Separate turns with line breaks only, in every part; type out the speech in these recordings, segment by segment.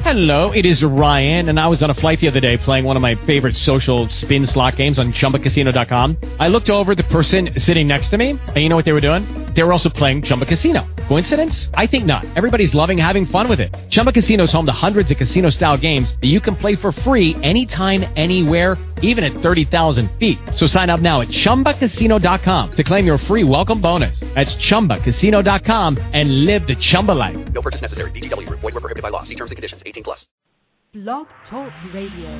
Hello, it is Ryan, and I was on a flight the other day playing one of my favorite social spin slot games on ChumbaCasino.com. I looked over at the person sitting next to me, and you know what they were doing? They were also playing Chumba Casino. Coincidence? I think not. Everybody's loving having fun with it. Chumba Casino is home to hundreds of casino-style games that you can play for free anytime, anywhere, even at 30,000 feet. So sign up now at ChumbaCasino.com to claim your free welcome bonus. That's ChumbaCasino.com and live the Chumba life.
No purchase necessary. VGW. Void where prohibited by law. See terms and conditions. 18+.
Blog Talk Radio.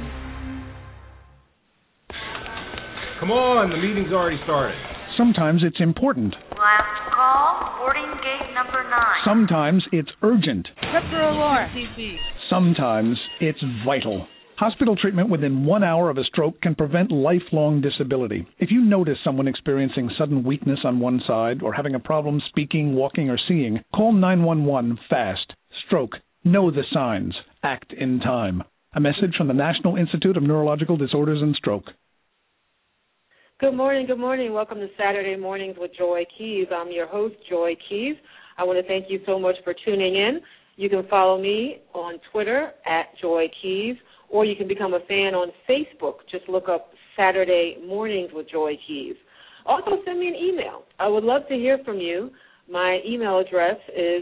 Come on, the meeting's already started.
Sometimes it's important.
Last call, boarding gate number 9.
Sometimes it's urgent.
Tripper Aurora.
Sometimes it's vital. Hospital treatment within 1 hour of a stroke can prevent lifelong disability. If you notice someone experiencing sudden weakness on one side or having a problem speaking, walking, or seeing, call 911 fast. Stroke. Know the signs. Act in time. A message from the National Institute of Neurological Disorders and Stroke.
Good morning, good morning. Welcome to Saturday Mornings with Joy Keys. I'm your host, Joy Keys. I want to thank you so much for tuning in. You can follow me on Twitter at Joy Keys, or you can become a fan on Facebook. Just look up Saturday Mornings with Joy Keys. Also, send me an email. I would love to hear from you. My email address is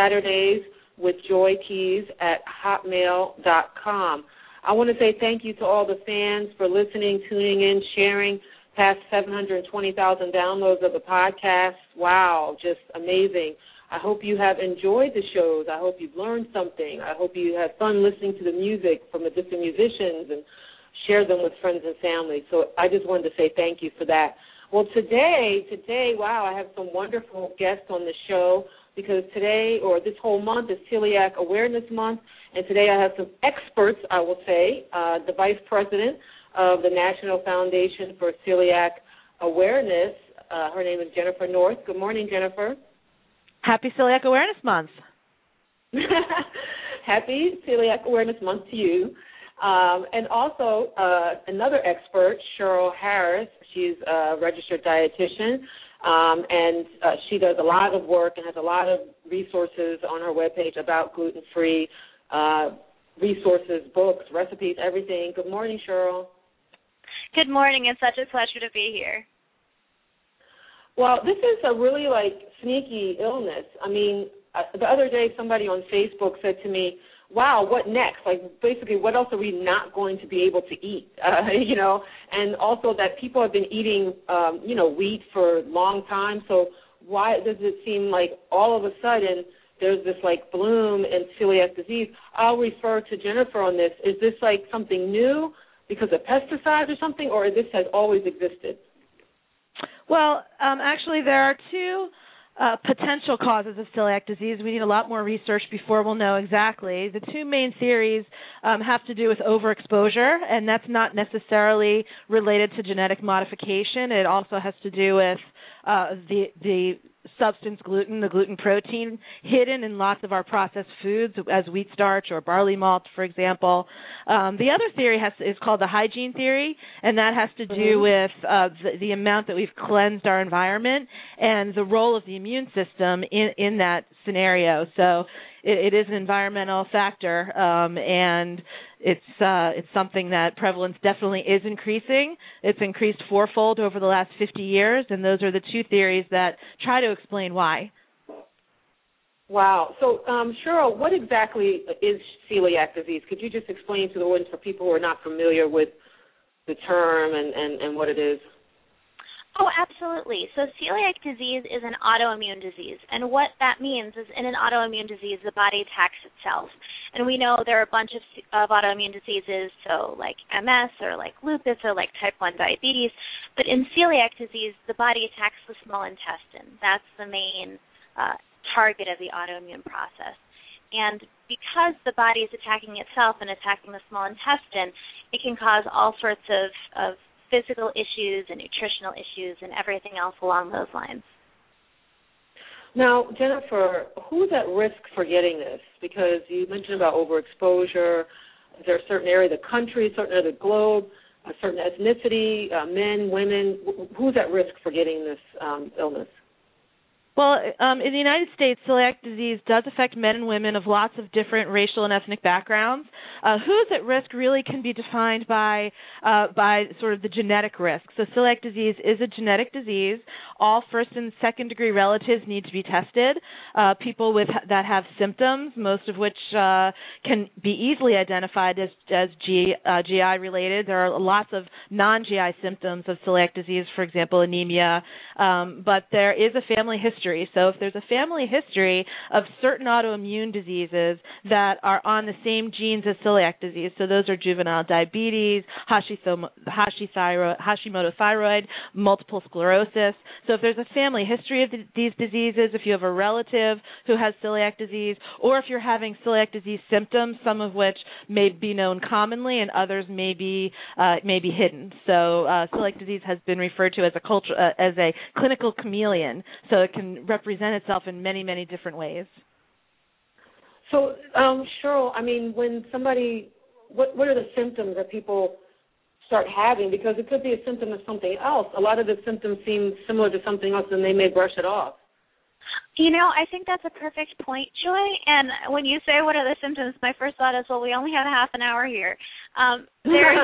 SaturdaysWithJoyKeys@hotmail.com. I want to say thank you to all the fans for listening, tuning in, sharing. Past 720,000 downloads of the podcast. Wow, just amazing. I hope you have enjoyed the shows. I hope you've learned something. I hope you had fun listening to the music from the different musicians and share them with friends and family. So I just wanted to say thank you for that. Well, today, wow, I have some wonderful guests on the show because today, or this whole month, is Celiac Awareness Month, and today I have some experts, I will say, the Vice President of the National Foundation for Celiac Awareness. Her name is Jennifer North. Good morning, Jennifer.
Happy Celiac Awareness Month.
Happy Celiac Awareness Month to you. And also another expert, Cheryl Harris. She's a registered dietitian, and she does a lot of work and has a lot of resources on her webpage about gluten-free resources, books, recipes, everything. Good morning, Cheryl.
Good morning. It's such a pleasure to be here.
Well, this is a really, sneaky illness. I mean, the other day somebody on Facebook said to me, wow, what next? Basically, what else are we not going to be able to eat? And also that people have been eating, wheat for a long time. So why does it seem like all of a sudden there's this, bloom in celiac disease? I'll refer to Jennifer on this. Is this, something new because of pesticides or something, or this has always existed?
Well, actually, there are two potential causes of celiac disease. We need a lot more research before we'll know exactly. The two main theories have to do with overexposure, and that's not necessarily related to genetic modification. It also has to do with the substance gluten, the gluten protein, hidden in lots of our processed foods as wheat starch or barley malt, for example. The other theory is called the hygiene theory, and that has to do with the amount that we've cleansed our environment and the role of the immune system in that scenario. So it is an environmental factor, and it's something that prevalence definitely is increasing. It's increased fourfold over the last 50 years, and those are the two theories that try to explain why.
Wow. So, Cheryl, what exactly is celiac disease? Could you just explain to the audience for people who are not familiar with the term and what it is?
Oh, absolutely. So celiac disease is an autoimmune disease, and what that means is in an autoimmune disease, the body attacks itself. And we know there are a bunch of autoimmune diseases, so like MS or like lupus or like type 1 diabetes, but in celiac disease, the body attacks the small intestine. That's the main target of the autoimmune process. And because the body is attacking itself and attacking the small intestine, it can cause all sorts of physical issues and nutritional issues and everything else along those lines.
Now, Jennifer, who's at risk for getting this? Because you mentioned about overexposure. Is there a certain area of the country, a certain area of the globe, a certain ethnicity, men, women? Who's at risk for getting this illness?
Well, in the United States, celiac disease does affect men and women of lots of different racial and ethnic backgrounds. Who's at risk really can be defined by sort of the genetic risk. So celiac disease is a genetic disease. All first and second degree relatives need to be tested. People that have symptoms, most of which can be easily identified as GI related. There are lots of non-GI symptoms of celiac disease, for example, anemia. But there is a family history. So if there's a family history of certain autoimmune diseases that are on the same genes as celiac disease, so those are juvenile diabetes, Hashimoto thyroid, multiple sclerosis. So if there's a family history of these diseases, if you have a relative who has celiac disease, or if you're having celiac disease symptoms, some of which may be known commonly and others may be hidden. So celiac disease has been referred to as a clinical chameleon. So it can represent itself in many, many different ways.
So, Cheryl, I mean, when somebody, what are the symptoms that people start having? Because it could be a symptom of something else. A lot of the symptoms seem similar to something else, and they may brush it off.
I think that's a perfect point, Joy. And when you say what are the symptoms, my first thought is, well, we only have half an hour here. There's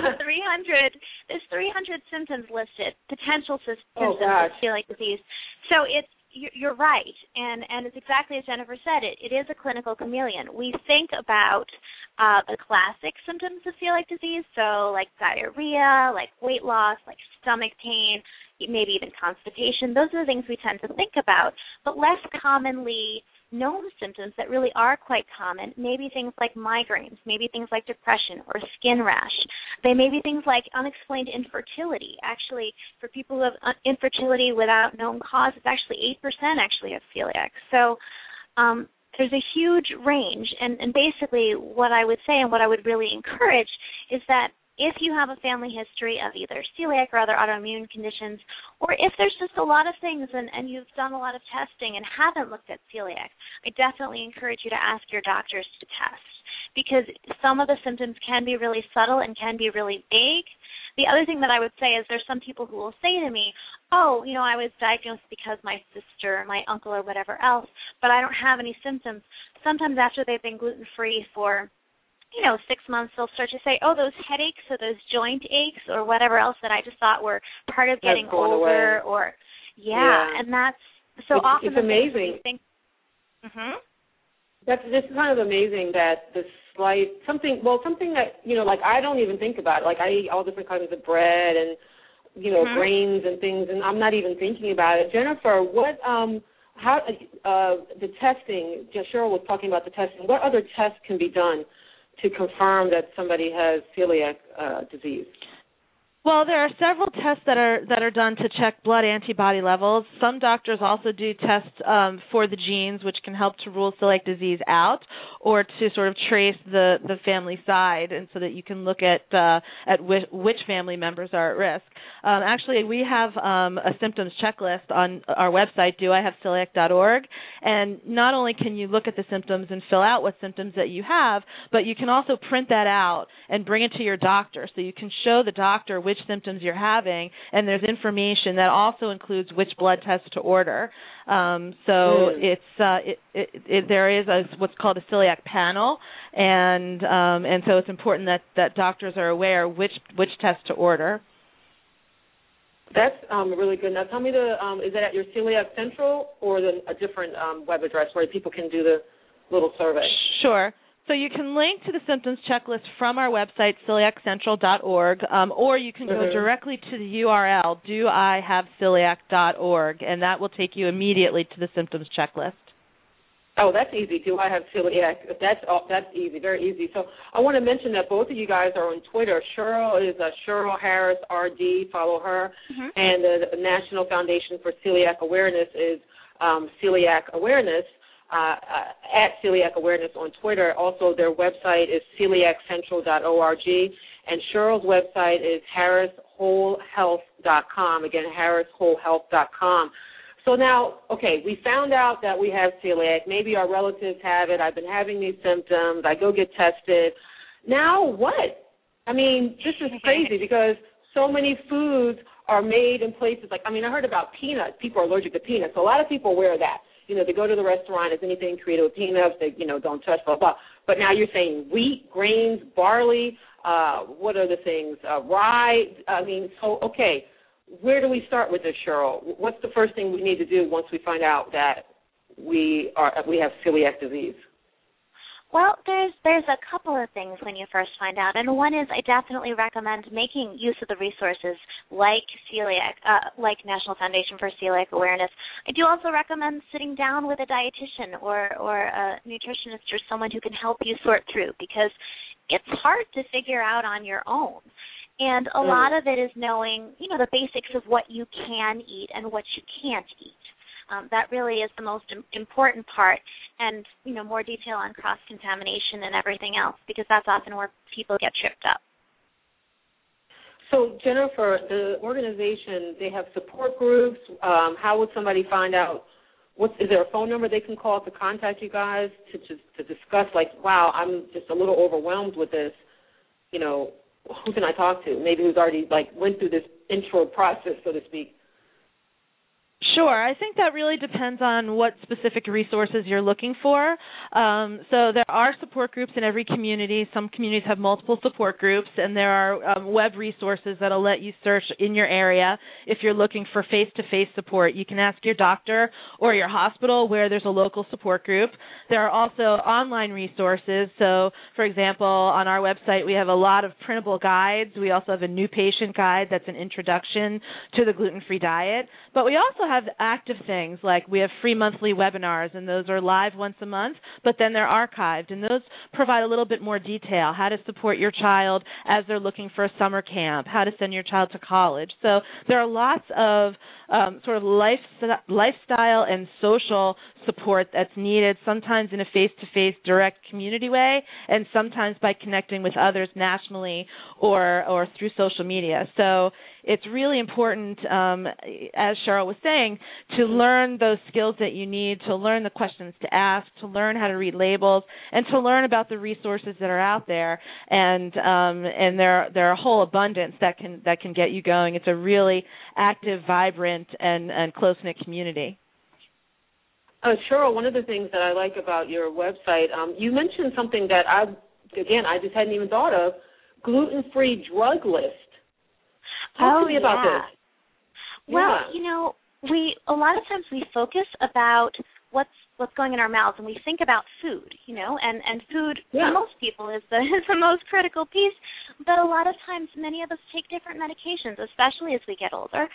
300 symptoms listed, potential symptoms of celiac disease. So you're right, and it's exactly as Jennifer said. It is a clinical chameleon. We think about the classic symptoms of celiac disease, so like diarrhea, like weight loss, like stomach pain, maybe even constipation. Those are the things we tend to think about, but less commonly known symptoms that really are quite common, maybe things like migraines, maybe things like depression or skin rash. They may be things like unexplained infertility. Actually, for people who have infertility without known cause, it's actually 8% actually have celiac. So there's a huge range, and basically what I would say and what I would really encourage is that if you have a family history of either celiac or other autoimmune conditions, or if there's just a lot of things and you've done a lot of testing and haven't looked at celiac, I definitely encourage you to ask your doctors to test, because some of the symptoms can be really subtle and can be really vague. The other thing that I would say is there's some people who will say to me, I was diagnosed because my sister, my uncle, or whatever else, but I don't have any symptoms. Sometimes after they've been gluten-free for 6 months, they'll start to say, those headaches or those joint aches or whatever else that I just thought were part of getting older away. And that's so often.
It's amazing. It's kind of amazing that the slight something that like I don't even think about it. Like I eat all different kinds of bread and grains and things, and I'm not even thinking about it. Jennifer, what how the testing? Cheryl was talking about the testing. What other tests can be done to confirm that somebody has celiac disease?
Well, there are several tests that are done to check blood antibody levels. Some doctors also do tests for the genes, which can help to rule celiac disease out, or to sort of trace the family side, and so that you can look at which family members are at risk. Actually, we have a symptoms checklist on our website, doihaveceliac.org, and not only can you look at the symptoms and fill out what symptoms that you have, but you can also print that out and bring it to your doctor, so you can show the doctor which symptoms you're having, and there's information that also includes which blood tests to order. There is what's called a celiac panel, and so it's important that doctors are aware which test to order.
That's really good. Now tell me, is it at your Celiac Central or a different web address where people can do the little survey?
Sure. So you can link to the symptoms checklist from our website, celiaccentral.org, or you can go directly to the URL, doihaveceliac.org, and that will take you immediately to the symptoms checklist.
Oh, that's easy. Do I have celiac? That's easy, very easy. So I want to mention that both of you guys are on Twitter. Cheryl is Cheryl Harris RD. Follow her, and the National Foundation for Celiac Awareness is Celiac Awareness. At Celiac Awareness on Twitter. Also, their website is celiaccentral.org, and Cheryl's website is harriswholehealth.com. Again, harriswholehealth.com. So now, okay, we found out that we have celiac. Maybe our relatives have it. I've been having these symptoms. I go get tested. Now what? I mean, this is crazy because so many foods are made in places like, I heard about peanuts. People are allergic to peanuts. So a lot of people wear that. They go to the restaurant, is anything created with peanuts, they, don't touch, blah, blah. But now you're saying wheat, grains, barley, what are the things, rye. Okay, where do we start with this, Cheryl? What's the first thing we need to do once we find out that we have celiac disease?
Well, there's a couple of things when you first find out, and one is I definitely recommend making use of the resources like like National Foundation for Celiac Awareness. I do also recommend sitting down with a dietitian or a nutritionist or someone who can help you sort through, because it's hard to figure out on your own. And a lot of it is knowing, the basics of what you can eat and what you can't eat. That really is the most important part, and, more detail on cross-contamination and everything else, because that's often where people get tripped up.
So, Jennifer, the organization, they have support groups. How would somebody find out? Is there a phone number they can call to contact you guys to discuss, like, wow, I'm just a little overwhelmed with this, who can I talk to? Maybe who's already, went through this intro process, so to speak.
Sure. I think that really depends on what specific resources you're looking for. So there are support groups in every community. Some communities have multiple support groups, and there are web resources that will let you search in your area if you're looking for face-to-face support. You can ask your doctor or your hospital where there's a local support group. There are also online resources. So, for example, on our website we have a lot of printable guides. We also have a new patient guide that's an introduction to the gluten-free diet. But we also have active things, like we have free monthly webinars, and those are live once a month, but then they're archived, and those provide a little bit more detail, how to support your child as they're looking for a summer camp, how to send your child to college. So there are lots of sort of lifestyle and social support that's needed, sometimes in a face-to-face direct community way, and sometimes by connecting with others nationally or through social media. So it's really important, as Cheryl was saying, to learn those skills that you need, to learn the questions to ask, to learn how to read labels, and to learn about the resources that are out there. And there are a whole abundance that can get you going. It's a really active, vibrant, and close-knit community.
Cheryl, one of the things that I like about your website, you mentioned something that I just hadn't even thought of, gluten-free drug list. Talk to me about this.
Well, a lot of times we focus about what's going in our mouths, and we think about food, and food for most people is the most critical piece. But a lot of times, many of us take different medications, especially as we get older.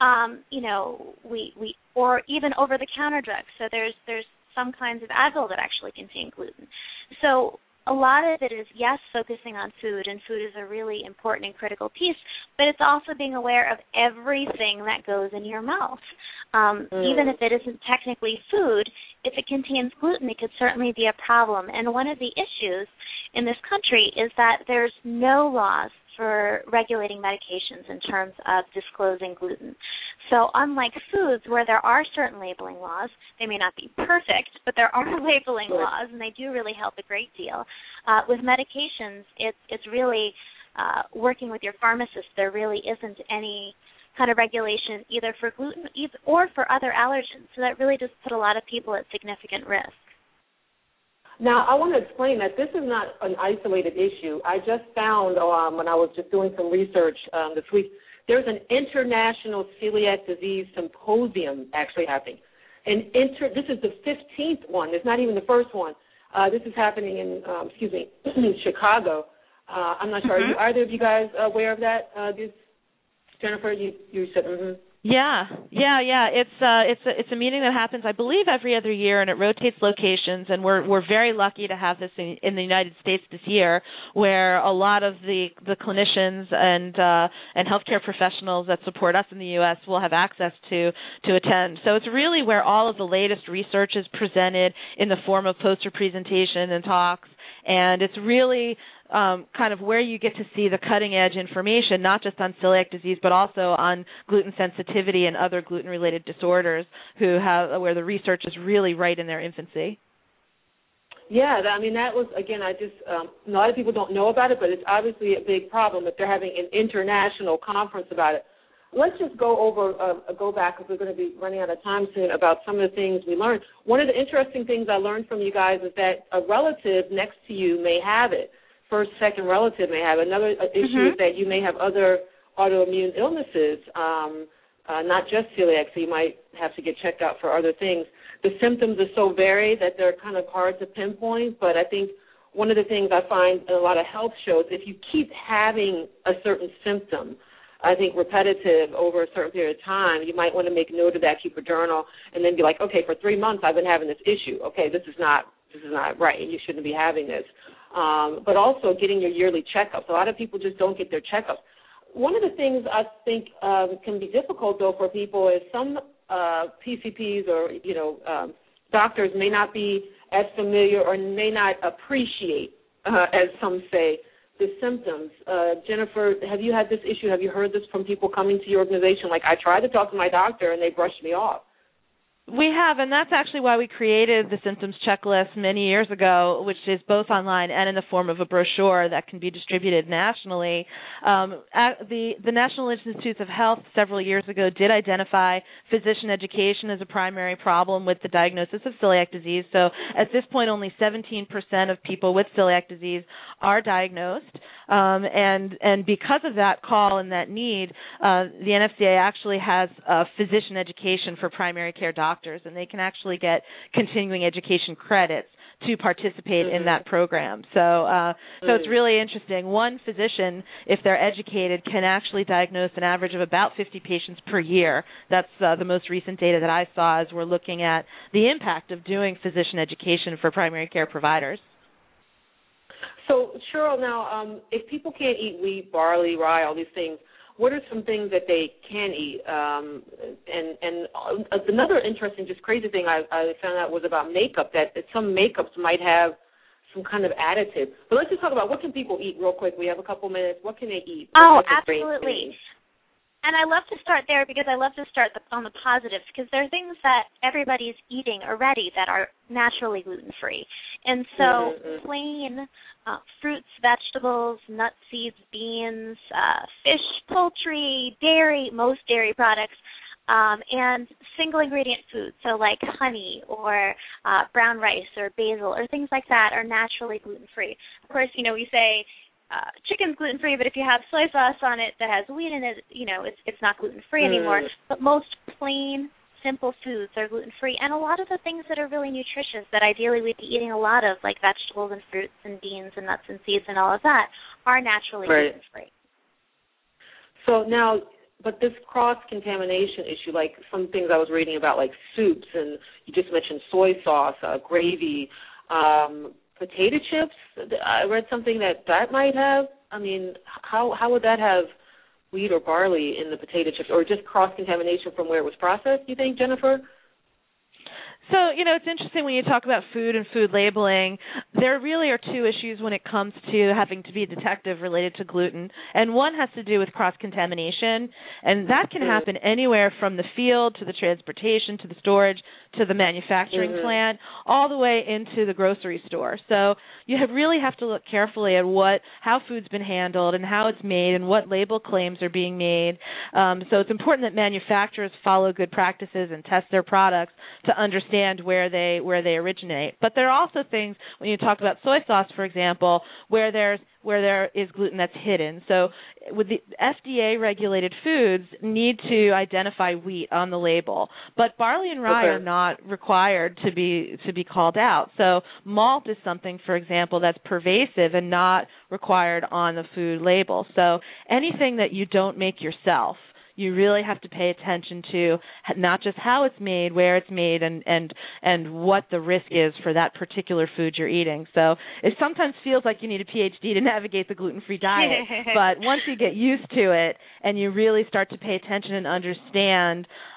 We or even over-the-counter drugs. So there's some kinds of Advil that actually contain gluten. So a lot of it is, yes, focusing on food, and food is a really important and critical piece, but it's also being aware of everything that goes in your mouth. Even if it isn't technically food, if it contains gluten, it could certainly be a problem. And one of the issues in this country is that there's no laws for regulating medications in terms of disclosing gluten. So unlike foods, where there are certain labeling laws, they may not be perfect, but there are labeling laws, and they do really help a great deal. With medications, it's really working with your pharmacist. There really isn't any kind of regulation either for gluten or for other allergens. So that really does put a lot of people at significant risk.
Now, I want to explain that this is not an isolated issue. I just found when I was just doing some research this week, there's an international celiac disease symposium actually happening. This is the 15th one. It's not even the first one. This is happening in Chicago. I'm not sure. Are either of you guys aware of that? Jennifer, you said
Yeah. It's a meeting that happens, I believe, every other year, and it rotates locations. And we're very lucky to have this in the United States this year, where a lot of the clinicians and healthcare professionals that support us in the U.S. will have access to attend. So it's really where all of the latest research is presented in the form of poster presentation and talks, and it's really kind of where you get to see the cutting-edge information, not just on celiac disease, but also on gluten sensitivity and other gluten-related disorders where the research is really right in their infancy.
Yeah, that was, again, a lot of people don't know about it, but it's obviously a big problem if they're having an international conference about it. let's just go back, because we're going to be running out of time soon, about some of the things we learned. One of the interesting things I learned from you guys is that a relative next to you may have it. First, second relative may have it. Another issue is that you may have other autoimmune illnesses, not just celiac, so you might have to get checked out for other things. The symptoms are so varied that they're kind of hard to pinpoint, but I think one of the things I find in a lot of health shows, if you keep having a certain symptom, I think repetitive over a certain period of time, you might want to make note of that, keep a journal, and then be like, okay, for 3 months I've been having this issue. Okay, this is not right. You shouldn't be having this. But also getting your yearly checkups. A lot of people just don't get their checkups. One of the things I think can be difficult, though, for people is some PCPs or, doctors may not be as familiar or may not appreciate, as some say, the symptoms. Jennifer, have you had this issue? Have you heard this from people coming to your organization? Like, I tried to talk to my doctor and they brushed me off.
We have, and that's actually why we created the symptoms checklist many years ago, which is both online and in the form of a brochure that can be distributed nationally. The National Institutes of Health several years ago did identify physician education as a primary problem with the diagnosis of celiac disease. So at this point, only 17% of people with celiac disease are diagnosed. And because of that call and that need, the NFCA actually has physician education for primary care doctors, and they can actually get continuing education credits to participate in that program. So it's really interesting. One physician, if they're educated, can actually diagnose an average of about 50 patients per year. That's the most recent data that I saw as we're looking at the impact of doing physician education for primary care providers.
So, Cheryl, now, if people can't eat wheat, barley, rye, all these things, what are some things that they can eat? And another interesting, just crazy thing I found out was about makeup, that some makeups might have some kind of additive. But let's just talk about what can people eat real quick. We have a couple minutes. What can they eat?
Oh, absolutely. And I love to start there because I love to start on the positives, because there are things that everybody's eating already that are naturally gluten-free. And so plain fruits, vegetables, nuts, seeds, beans, fish, poultry, dairy, most dairy products, and single-ingredient foods, so like honey or brown rice or basil or things like that are naturally gluten-free. Of course, we say chicken's gluten-free, but if you have soy sauce on it that has wheat in it, it's not gluten-free anymore. But most plain, simple foods are gluten-free, and a lot of the things that are really nutritious that ideally we'd be eating a lot of, like vegetables and fruits and beans and nuts and seeds and all of that, are naturally gluten-free.
So now, but this cross-contamination issue, like some things I was reading about, like soups, and you just mentioned soy sauce, gravy, potato chips, I read something that might have. I mean, how would that have wheat or barley in the potato chips, or just cross-contamination from where it was processed, you think, Jennifer?
So, it's interesting when you talk about food and food labeling. There really are two issues when it comes to having to be a detective related to gluten. And one has to do with cross-contamination, and that can happen anywhere from the field to the transportation to the storage to the manufacturing plant, all the way into the grocery store. So you really have to look carefully at how food's been handled and how it's made and what label claims are being made. So it's important that manufacturers follow good practices and test their products to understand where they originate. But there are also things, when you talk about soy sauce, for example, where there is gluten that's hidden. So with the FDA-regulated foods need to identify wheat on the label, but barley and rye are not required to be called out. So malt is something, for example, that's pervasive and not required on the food label. So anything that you don't make yourself, you really have to pay attention to not just how it's made, where it's made, and what the risk is for that particular food you're eating. So it sometimes feels like you need a PhD to navigate the gluten-free diet, but once you get used to it and you really start to pay attention and understand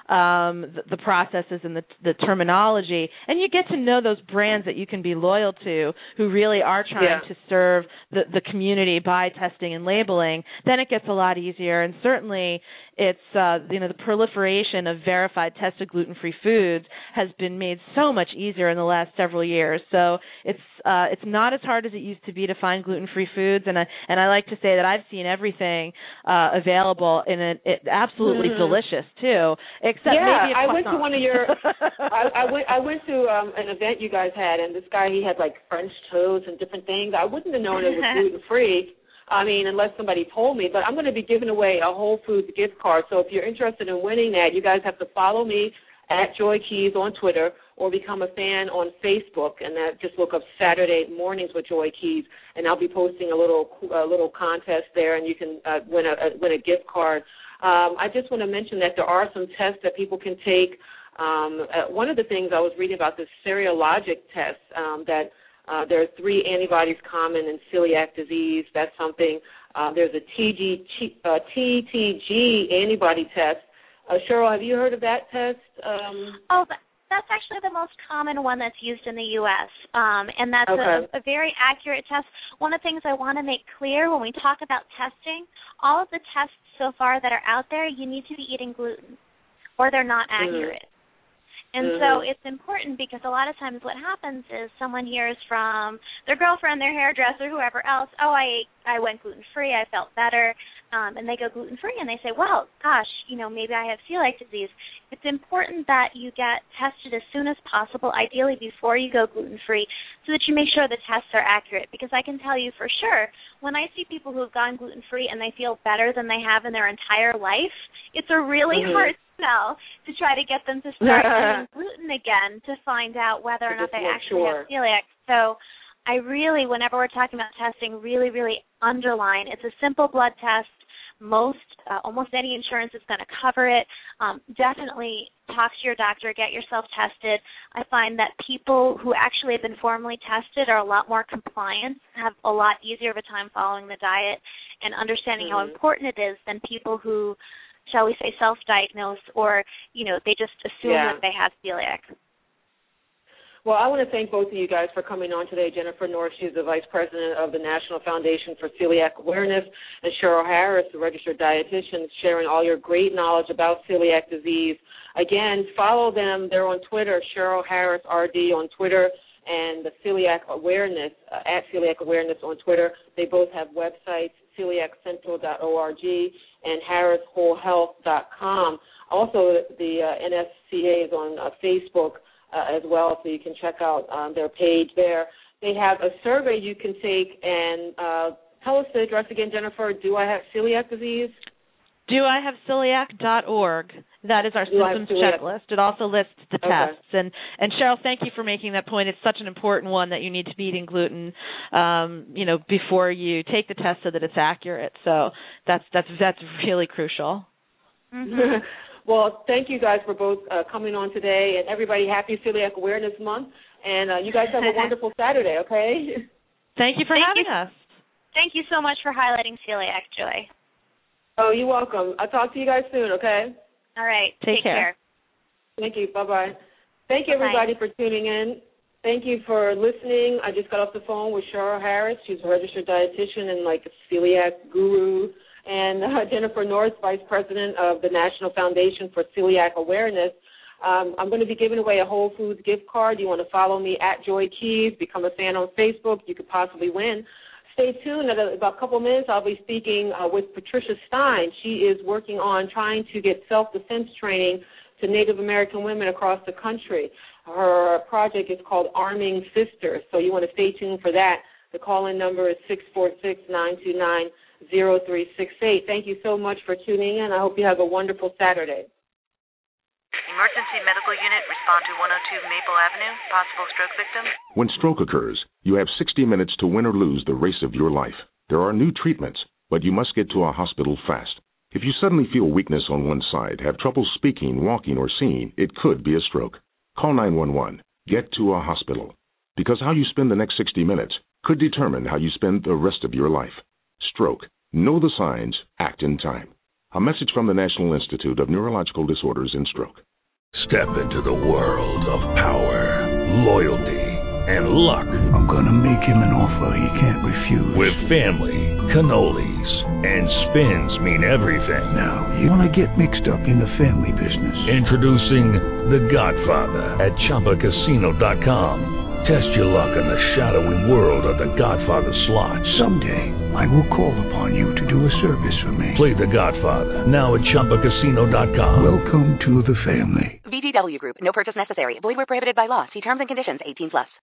the processes and the terminology, and you get to know those brands that you can be loyal to who really are trying to serve the community by testing and labeling, then it gets a lot easier. And certainly it's the proliferation of verified tested gluten-free foods has been made so much easier in the last several years. So it's not as hard as it used to be to find gluten-free foods, and I like to say that I've seen everything available, and it absolutely delicious too. Except maybe
I went to one of your. I went to an event you guys had, and this guy, he had like French toast and different things. I wouldn't have known it was gluten-free. I mean, unless somebody told me. But I'm going to be giving away a Whole Foods gift card. So if you're interested in winning that, you guys have to follow me at Joy Keys on Twitter or become a fan on Facebook. And that just look up Saturday Mornings with Joy Keys, and I'll be posting a little contest there, and you can win a gift card. I just want to mention that there are some tests that people can take. One of the things I was reading about, this serologic test, that there are 3 antibodies common in celiac disease. That's something. There's a TTG antibody test. Cheryl, have you heard of that test?
That's actually the most common one that's used in the U.S., and that's a very accurate test. One of the things I want to make clear when we talk about testing, all of the tests so far that are out there, you need to be eating gluten, or they're not accurate. And so it's important because a lot of times what happens is someone hears from their girlfriend, their hairdresser, whoever else, I went gluten-free, I felt better, and they go gluten-free, and they say, well, gosh, maybe I have celiac disease. It's important that you get tested as soon as possible, ideally before you go gluten-free, so that you make sure the tests are accurate. Because I can tell you for sure, when I see people who have gone gluten-free and they feel better than they have in their entire life, it's a really hard sell to try to get them to start eating gluten again to find out whether or not they actually have celiac. So I really, whenever we're talking about testing, really, really underline it's a simple blood test. Almost any insurance is going to cover it. Definitely talk to your doctor, get yourself tested. I find that people who actually have been formally tested are a lot more compliant, have a lot easier of a time following the diet and understanding how important it is than people who, shall we say, self-diagnose or, they just assume that they have celiac.
Well, I want to thank both of you guys for coming on today. Jennifer North, she's the Vice President of the National Foundation for Celiac Awareness, and Cheryl Harris, the registered dietitian, sharing all your great knowledge about celiac disease. Again, follow them. They're on Twitter, Cheryl Harris RD on Twitter, and the Celiac Awareness, at Celiac Awareness on Twitter. They both have websites, celiaccentral.org and harriswholehealth.com. Also, the NFCA is on Facebook as well, so you can check out their page there. They have a survey you can take, and tell us the address again, Jennifer. Do I have celiac disease?
doihaveceliac.org. That is our symptoms checklist. It also lists the tests. And Cheryl, thank you for making that point. It's such an important one that you need to be eating gluten, before you take the test so that it's accurate. So that's really crucial.
Mm-hmm. Well, thank you guys for both coming on today, and everybody, happy Celiac Awareness Month. And you guys have a wonderful Saturday, okay?
Thank you for having us.
Thank you so much for highlighting celiac, Joy.
Oh, you're welcome. I'll talk to you guys soon, okay?
All right. Take care.
Thank you. Bye-bye. Thank you, everybody, for tuning in. Thank you for listening. I just got off the phone with Cheryl Harris. She's a registered dietitian and like a celiac guru. And Jennifer North, Vice President of the National Foundation for Celiac Awareness. I'm going to be giving away a Whole Foods gift card. You want to follow me at Joy Keys, become a fan on Facebook. You could possibly win. Stay tuned. In about a couple of minutes, I'll be speaking with Patricia Stein. She is working on trying to get self-defense training to Native American women across the country. Her project is called Arming Sisters, so you want to stay tuned for that. The call-in number is 646-929-0368. Thank you so much for tuning in. I hope you have a wonderful Saturday.
Emergency medical unit, respond to 102 Maple Avenue, possible stroke victim.
When stroke occurs, you have 60 minutes to win or lose the race of your life. There are new treatments, but you must get to a hospital fast. If you suddenly feel weakness on one side, have trouble speaking, walking, or seeing, it could be a stroke. Call 911. Get to a hospital. Because how you spend the next 60 minutes could determine how you spend the rest of your life. Stroke. Know the signs. Act in time. A message from the National Institute of Neurological Disorders and Stroke.
Step into the world of power, loyalty, and luck.
I'm gonna make him an offer he can't refuse.
With family, cannolis, and spins mean everything.
Now, you wanna get mixed up in the family business.
Introducing The Godfather at ChumbaCasino.com. Test your luck in the shadowy world of The Godfather slot.
Someday, I will call upon you to do a service for me.
Play The Godfather, now at ChumbaCasino.com.
Welcome to the family.
VGW Group. No purchase necessary. Void where prohibited by law. See terms and conditions. 18+.